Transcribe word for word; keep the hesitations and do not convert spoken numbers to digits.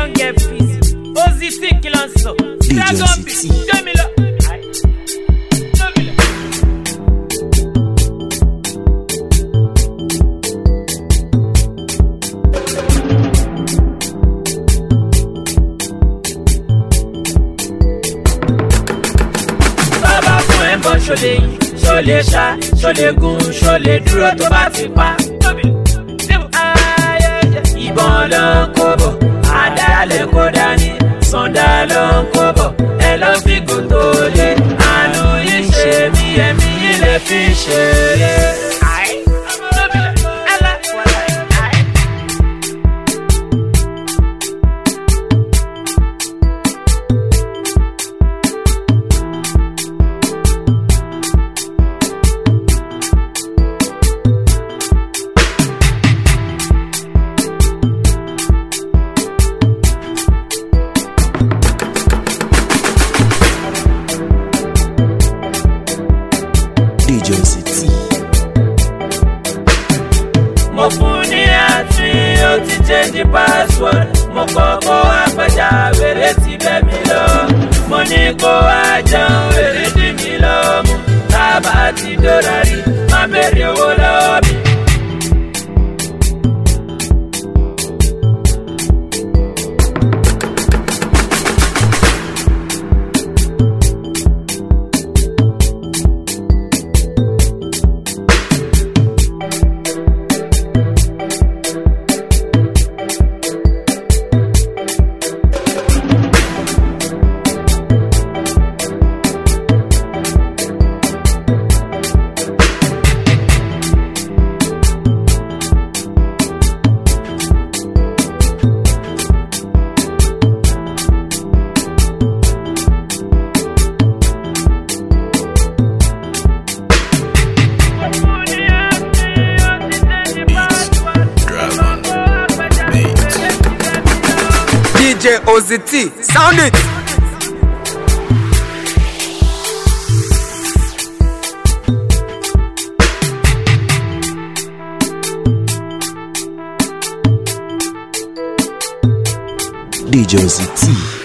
don't get busy. Ozzy think kill and so. Dragon beat. Show me love. Show me love. Baba fún ẹ̀ bọ́ ṣọlẹ̀ yìí, ṣọlẹ̀ ṣá, ṣọlẹ̀ gùn, ṣọlẹ̀ dúró tó bá ti pa. Ìbọn ló ń kó bọ̀, àdá lè kó dání, sọ̀dá ló ń kó bọ̀, ẹ ló fi gùn tó lé. Àánú yìí ṣe mí, ẹ̀mí yìí lè fi ṣeré. D J Ozzy. Mo fún ní àti ó ti change password. Mo kọ́kọ́ àpẹja wèrè ti bẹ́ mi lọ. Mo ní kó wá jẹun wèrè dì mí lọ mú. Tábà ti dọ́ra rí, má bèrè owó lọ́wọ́ mi. D J Ozzy, sound it. D J Ozzy.